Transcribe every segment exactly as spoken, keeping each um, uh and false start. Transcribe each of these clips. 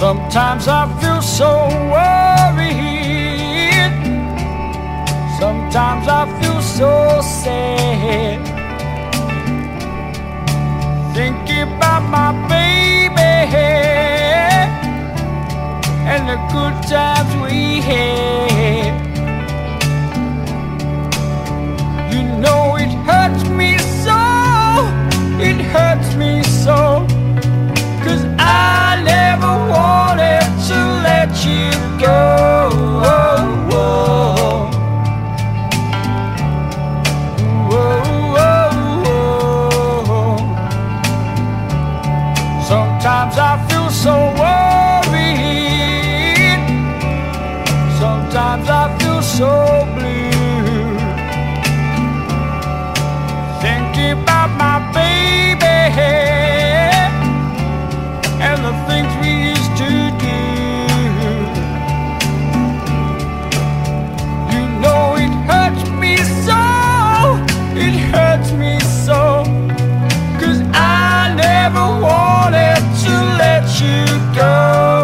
Sometimes I feel so worried. Sometimes I feel so sad, thinking about my baby and the good times we had. You know it hurts me so, it hurts me so, 'cause I never wanted to let you go. Sometimes I feel so worried. Sometimes I feel so blue, thinking about my baby and the things we used to do. You know it hurts me so, it hurts me so, 'cause I never wanted to let you go.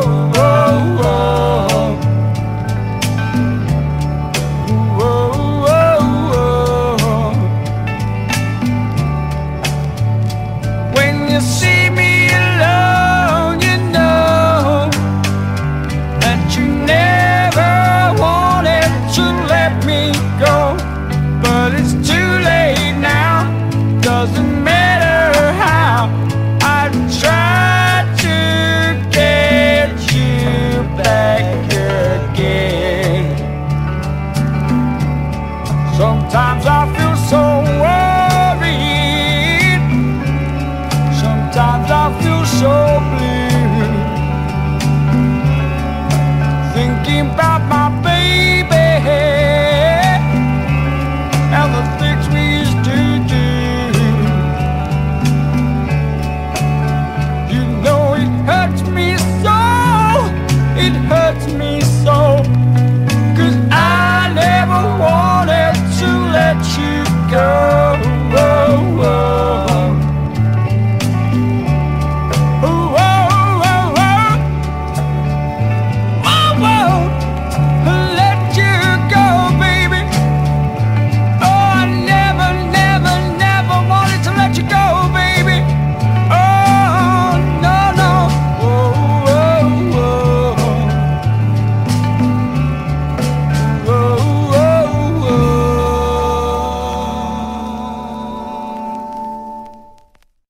When you see me alone, you know that you never wanted to let me go. But it's too late now, doesn't matter how I've tried to get you back again. Sometimes I feel so worried. Sometimes I feel so blue, thinking about my baby and the things we used to do. You know it hurts me so, it hurts